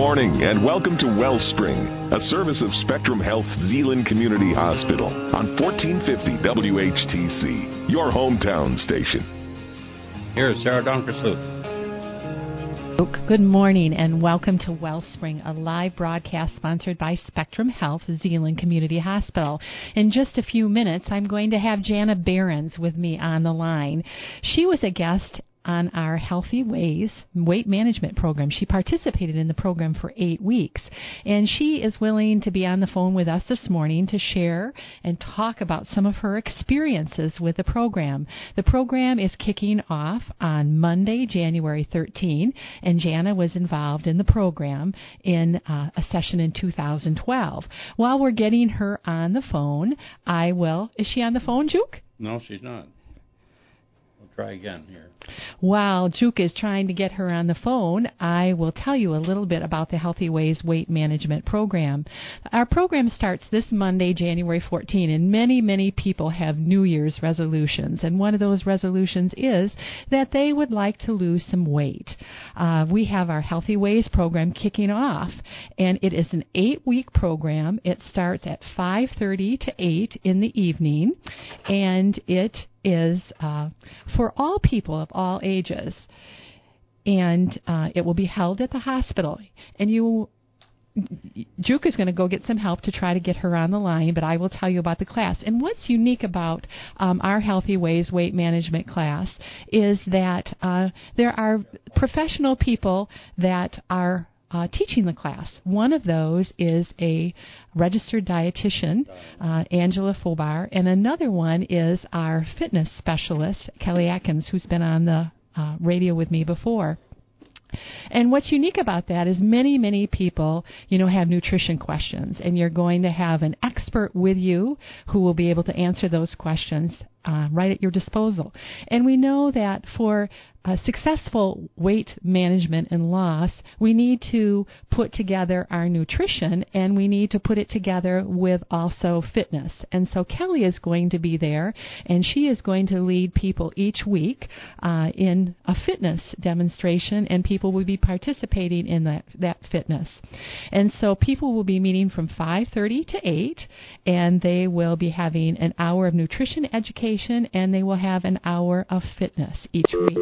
morning and welcome to Wellspring, a service of Spectrum Health Zeeland Community Hospital on 1450 WHTC, your hometown station. Here's Sarah Donkersloot. Good morning and welcome to Wellspring, a live broadcast sponsored by Spectrum Health Zeeland Community Hospital. In just a few minutes, I'm going to have Jana Behrens with me on the line. She was a guest on our Healthy Ways weight management program. She participated in the program for 8 weeks, and she is willing to be on the phone with us this morning to share and talk about some of her experiences with the program. The program is kicking off on Monday, January 13, and Jana was involved in the program in a session in 2012. While we're getting her on the phone, is she on the phone, Juke? No, she's not. Try again here. While Juke is trying to get her on the phone, I will tell you a little bit about the Healthy Ways Weight Management Program. Our program starts this Monday, January 14, and many people have New Year's resolutions, and one of those resolutions is that they would like to lose some weight. We have our Healthy Ways program kicking off, and it is an 8-week program. It starts at 5:30 to 8 in the evening, and it is for all people of all ages, and it will be held at the hospital. And Juke is going to go get some help to try to get her on the line, but I will tell you about the class. And what's unique about our Healthy Ways weight management class is that there are professional people that are teaching the class. One of those is a registered dietitian, Angela Fobar, and another one is our fitness specialist, Kelly Atkins, who's been on the radio with me before. And what's unique about that is many people, have nutrition questions, and you're going to have an expert with you who will be able to answer those questions right at your disposal. And we know that for successful weight management and loss, we need to put together our nutrition, and we need to put it together with also fitness. And so Kelly is going to be there, and she is going to lead people each week in a fitness demonstration, and people will be participating in that fitness. And so people will be meeting from 5:30 to 8, and they will be having an hour of nutrition education, and they will have an hour of fitness each week.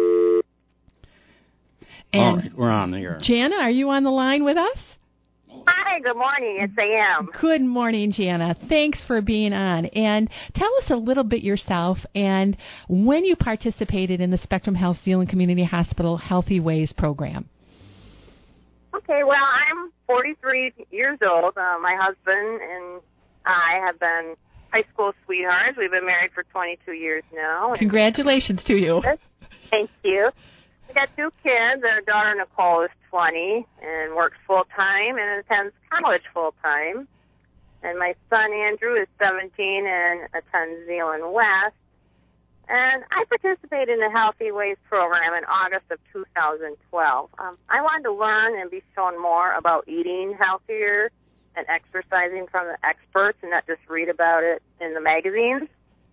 And all right, we're on the air. Jana, are you on the line with us? Hi, good morning. Yes, I am. Good morning, Jana. Thanks for being on. And tell us a little bit yourself and when you participated in the Spectrum Health Zeeland Community Hospital Healthy Ways program. Okay, well, I'm 43 years old. My husband and I have been high school sweethearts. We've been married for 22 years now. Congratulations to you. Thank you. We got 2 kids. Our daughter Nicole is 20 and works full-time and attends college full-time. And my son Andrew is 17 and attends Zeeland West. And I participated in the Healthy Ways program in August of 2012. I wanted to learn and be shown more about eating healthier and exercising from the experts and not just read about it in the magazines.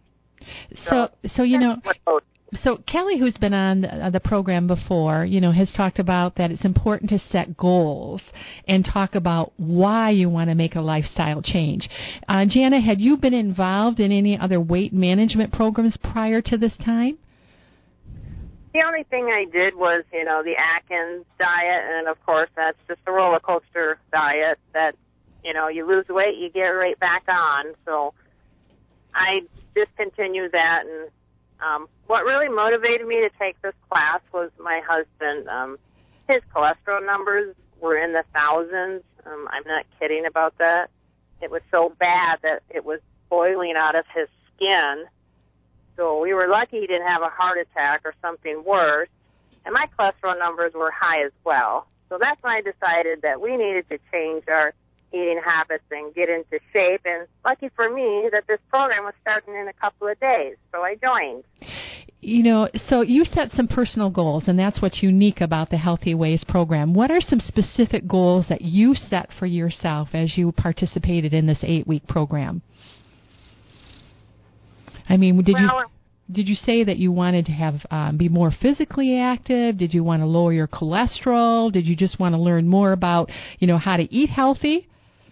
So Kelly, who's been on the program before, has talked about that it's important to set goals and talk about why you want to make a lifestyle change. Jana, had you been involved in any other weight management programs prior to this time? The only thing I did was, the Atkins diet, and of course that's just a roller coaster diet that, you lose weight, you get right back on. So I discontinued that, and what really motivated me to take this class was my husband. His cholesterol numbers were in the thousands. I'm not kidding about that. It was so bad that it was boiling out of his skin. So we were lucky he didn't have a heart attack or something worse. And my cholesterol numbers were high as well. So that's when I decided that we needed to change our eating habits and get into shape. And lucky for me that this program was starting in a couple of days. So I joined. So you set some personal goals, and that's what's unique about the Healthy Ways program. What are some specific goals that you set for yourself as you participated in this 8-week program? I mean, did you say that you wanted to have be more physically active? Did you want to lower your cholesterol? Did you just want to learn more about, how to eat healthy?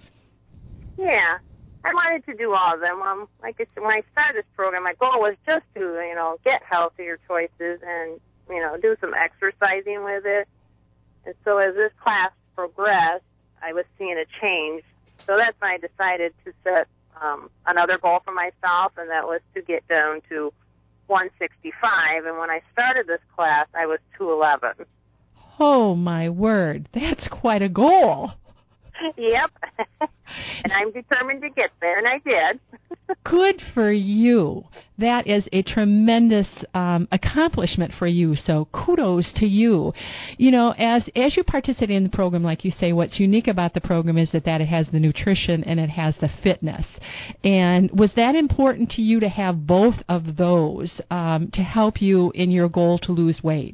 Yeah, I wanted to do all of them. Like I said, when I started this program, my goal was just to, get healthier choices and, do some exercising with it. And so as this class progressed, I was seeing a change. So that's when I decided to set another goal for myself, and that was to get down to 165. And when I started this class, I was 211. Oh, my word. That's quite a goal. Yep. And I'm determined to get there, and I did. Good for you. That is a tremendous accomplishment for you, so kudos to you. As you participate in the program, like you say, what's unique about the program is that it has the nutrition and it has the fitness. And was that important to you to have both of those to help you in your goal to lose weight?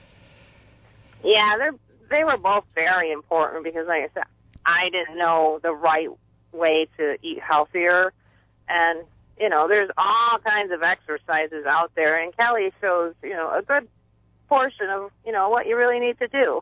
Yeah, they were both very important because, like I said, I didn't know the right way to eat healthier. And, there's all kinds of exercises out there. And Kelly shows, a good portion of, what you really need to do.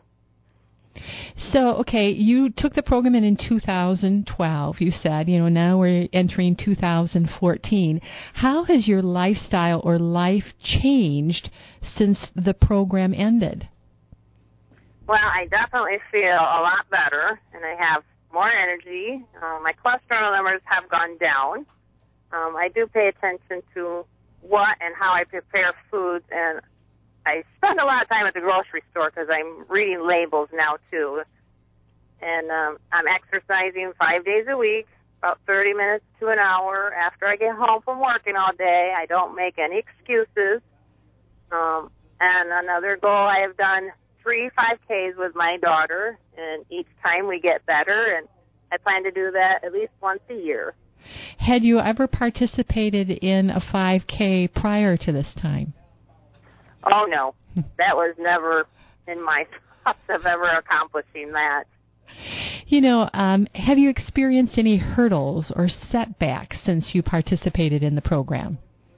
So, okay, you took the program in 2012, you said. Now we're entering 2014. How has your lifestyle or life changed since the program ended? Well, I definitely feel a lot better, and I have more energy. My cholesterol numbers have gone down. I do pay attention to what and how I prepare foods, and I spend a lot of time at the grocery store because I'm reading labels now, too. And I'm exercising 5 days a week, about 30 minutes to an hour after I get home from working all day. I don't make any excuses. And another goal, I have done 3 5Ks with my daughter, and each time we get better, and I plan to do that at least once a year. Had you ever participated in a 5K prior to this time? Oh, no. That was never in my thoughts of ever accomplishing that. Have you experienced any hurdles or setbacks since you participated in the program?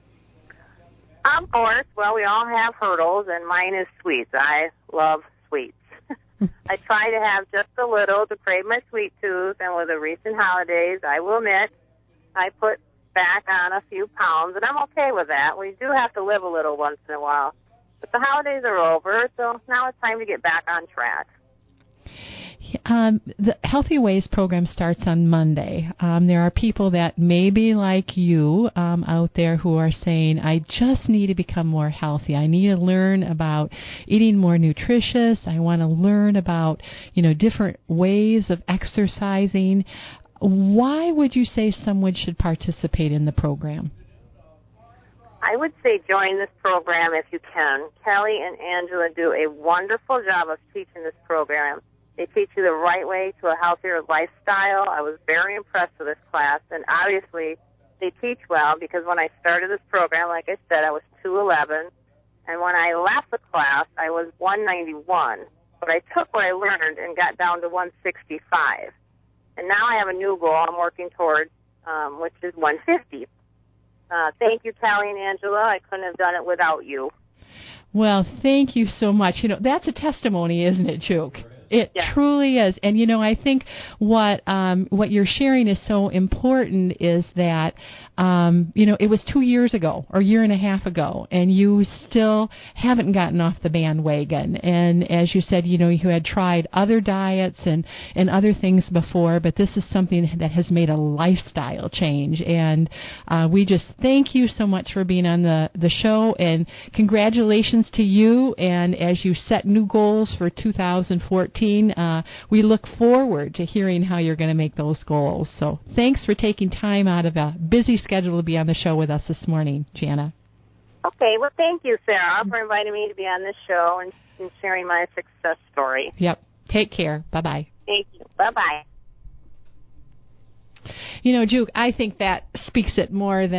Of course. Well, we all have hurdles, and mine is sweets. I love sweets. I try to have just a little to crave my sweet tooth, and with the recent holidays, I will admit, I put back on a few pounds, and I'm okay with that. We do have to live a little once in a while. But the holidays are over, so now it's time to get back on track. The Healthy Ways program starts on Monday. There are people that may be like you out there who are saying, I just need to become more healthy. I need to learn about eating more nutritious. I want to learn about, different ways of exercising. Why would you say someone should participate in the program? I would say join this program if you can. Kelly and Angela do a wonderful job of teaching this program. They teach you the right way to a healthier lifestyle. I was very impressed with this class, and obviously they teach well because when I started this program, like I said, I was 211, and when I left the class, I was 191. But I took what I learned and got down to 165. And now I have a new goal I'm working toward, which is 150. Thank you, Kelly and Angela. I couldn't have done it without you. Well, thank you so much. That's a testimony, isn't it, Juke? It truly is. And, I think what you're sharing is so important is that, it was 2 years ago or a year and a half ago, and you still haven't gotten off the bandwagon. And as you said, you had tried other diets and other things before, but this is something that has made a lifestyle change. And we just thank you so much for being on the show, and congratulations to you. And as you set new goals for 2014, we look forward to hearing how you're going to make those goals. So thanks for taking time out of a busy schedule to be on the show with us this morning, Jana. Okay, well, thank you, Sarah, for inviting me to be on this show and sharing my success story. Yep. Take care. Bye-bye. Thank you. Bye-bye. Juke, I think that speaks it more than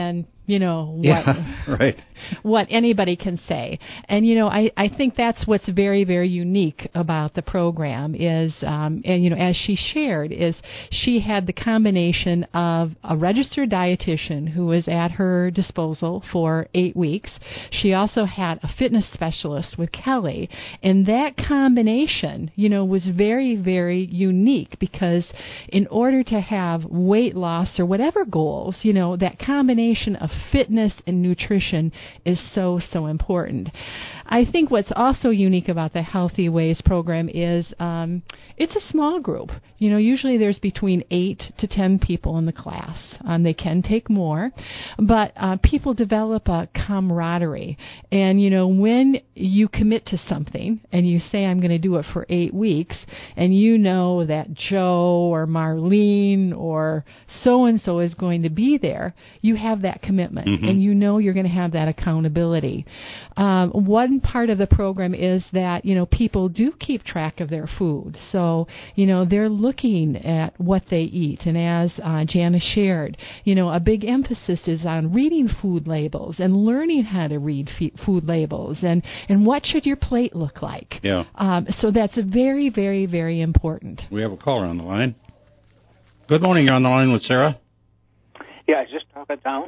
right. what anybody can say. And, I think that's what's very, very unique about the program is, as she shared, is she had the combination of a registered dietitian who was at her disposal for 8 weeks. She also had a fitness specialist with Kelly. And that combination, was very, very unique because in order to have weight loss or whatever goals, that combination of fitness and nutrition is so, so important. I think what's also unique about the Healthy Ways program is it's a small group. Usually there's between 8 to 10 people in the class. They can take more, but people develop a camaraderie. And, when you commit to something and you say, I'm going to do it for 8 weeks, and you know that Joe or Marlene or so-and-so is going to be there, you have that commitment, and you're going to have that accountability. One part of the program is that, people do keep track of their food. So, they're looking at what they eat. And as Jana shared, a big emphasis is on reading food labels and learning how to read food labels and what should your plate look like. Yeah. So that's very, very, very important. We have a caller on the line. Good morning. You're on the line with Sarah. Yeah, is this Talk of Town?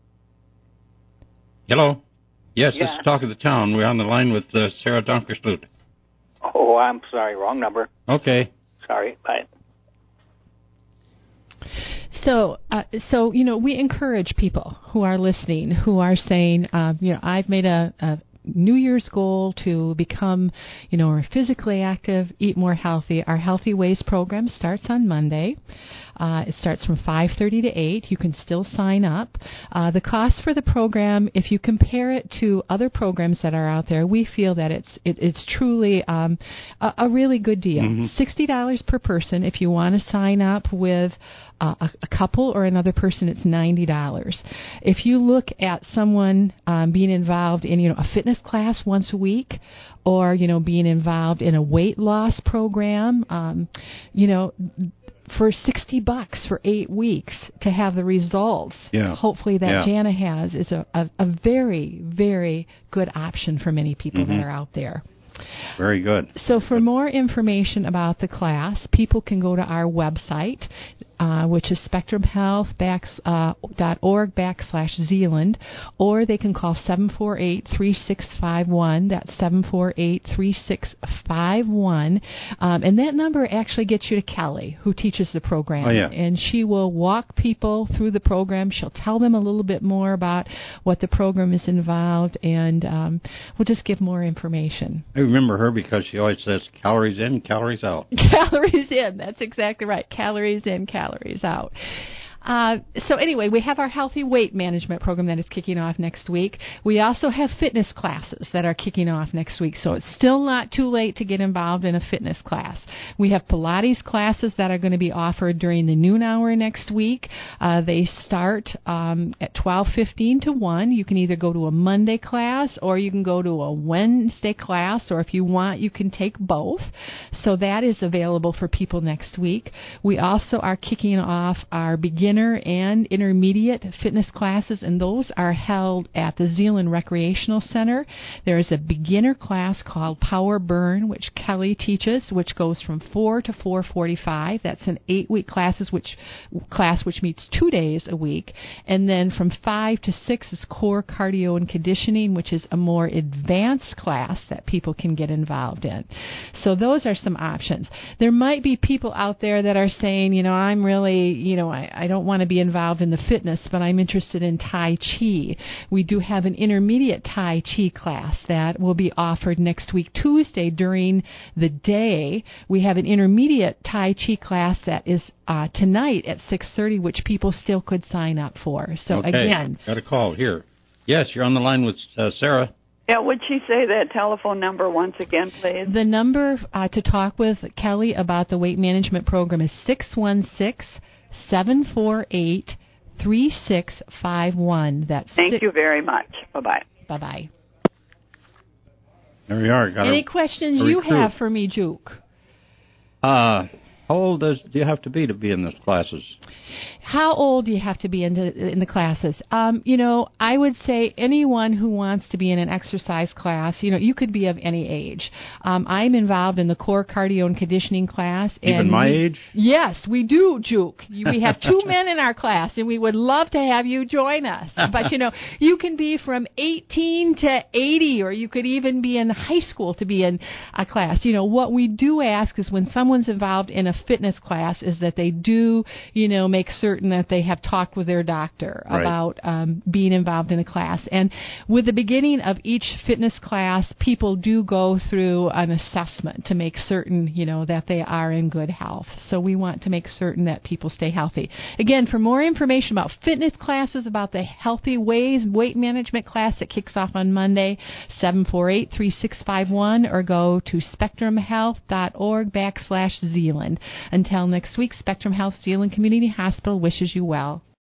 Hello. Yes, this is Talk of the Town. We're on the line with Sarah Donkersloot. Oh, I'm sorry. Wrong number. Okay. Sorry. Bye. So, we encourage people who are listening, who are saying, I've made a New Year's goal to become, physically active, eat more healthy. Our Healthy Ways program starts on Monday. It starts from 5:30 to 8. You can still sign up. The cost for the program, if you compare it to other programs that are out there, we feel that it's truly a really good deal. $60 per person. If you want to sign up with a couple or another person, it's $90. If you look at someone being involved in a fitness class once a week, or being involved in a weight loss program, for $60 for 8 weeks to have the results, hopefully that Jana has, is a very, very good option for many people that are out there. Very good. So for more information about the class, people can go to our website, which is spectrumhealth.org/Zealand, or they can call 748-3651. That's 748-3651. And that number actually gets you to Kelly, who teaches the program. And she will walk people through the program. She'll tell them a little bit more about what the program is involved, and we'll just give more information. I remember her because she always says calories in, calories out. Calories in. That's exactly right. Calories in, calories out. So anyway, we have our Healthy Weight Management program that is kicking off next week. We also have fitness classes that are kicking off next week, so it's still not too late to get involved in a fitness class. We have Pilates classes that are going to be offered during the noon hour next week. They start at 12:15 to 1. You can either go to a Monday class or you can go to a Wednesday class, or if you want, you can take both. So that is available for people next week. We also are kicking off our beginner and intermediate fitness classes, and those are held at the Zealand Recreational Center. There is a beginner class called Power Burn, which Kelly teaches, which goes from 4 to 4:45. That's an 8-week class, which meets 2 days a week. And then from 5 to 6 is Core Cardio and Conditioning, which is a more advanced class that people can get involved in. So those are some options. There might be people out there that are saying, I'm really, I don't want to be involved in the fitness, but I'm interested in Tai Chi. We do have an intermediate Tai Chi class that will be offered next week, Tuesday, during the day. We have an intermediate Tai Chi class that is tonight at 6:30, which people still could sign up for. So again, got a call here. Yes, you're on the line with Sarah. Yeah, would she say that telephone number once again, please? The number to talk with Kelly about the weight management program is 616-748-3651. Thank you very much. Bye-bye. Bye-bye. There we are. Any questions you have for me, Juke? Well, How old do you have to be in those classes? How old do you have to be in the classes? I would say anyone who wants to be in an exercise class, you could be of any age. I'm involved in the core cardio and conditioning class. Even my age? Yes, we do, Juke. We have 2 men in our class, and we would love to have you join us. But, you can be from 18 to 80, or you could even be in high school to be in a class. What we do ask is when someone's involved in a fitness class is that they do, make certain that they have talked with their doctor about being involved in a class. And with the beginning of each fitness class, people do go through an assessment to make certain, that they are in good health. So we want to make certain that people stay healthy. Again, for more information about fitness classes, about the Healthy Ways weight management class that kicks off on Monday, 748-3651, or go to spectrumhealth.org/Zealand. Until next week, Spectrum Health Zealand Community Hospital wishes you well.